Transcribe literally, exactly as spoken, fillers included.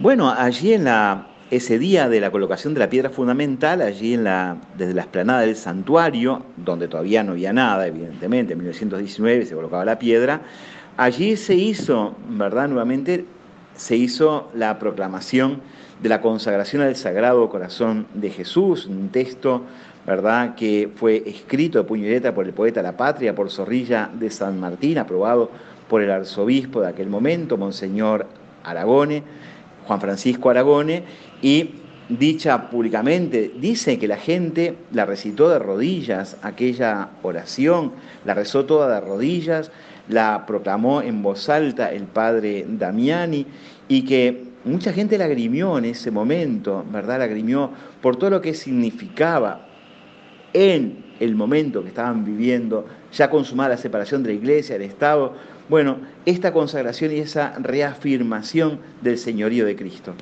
Bueno, allí en la, ese día de la colocación de la piedra fundamental, allí en la, desde la explanada del santuario, donde todavía no había nada, evidentemente, en mil novecientos diecinueve se colocaba la piedra, allí se hizo, ¿verdad? Nuevamente se hizo la proclamación de la consagración al Sagrado Corazón de Jesús, un texto, ¿verdad?, que fue escrito de puño y letra por el poeta La Patria, por Zorrilla de San Martín, aprobado por el arzobispo de aquel momento, Monseñor Aragone, Juan Francisco Aragone, y dicha públicamente, dice que la gente la recitó de rodillas, aquella oración, la rezó toda de rodillas, la proclamó en voz alta el padre Damiani, y que mucha gente lagrimió en ese momento, ¿verdad? Lagrimió por todo lo que significaba en el momento que estaban viviendo, ya consumada la separación de la Iglesia, del Estado, bueno, esta consagración y esa reafirmación del señorío de Cristo.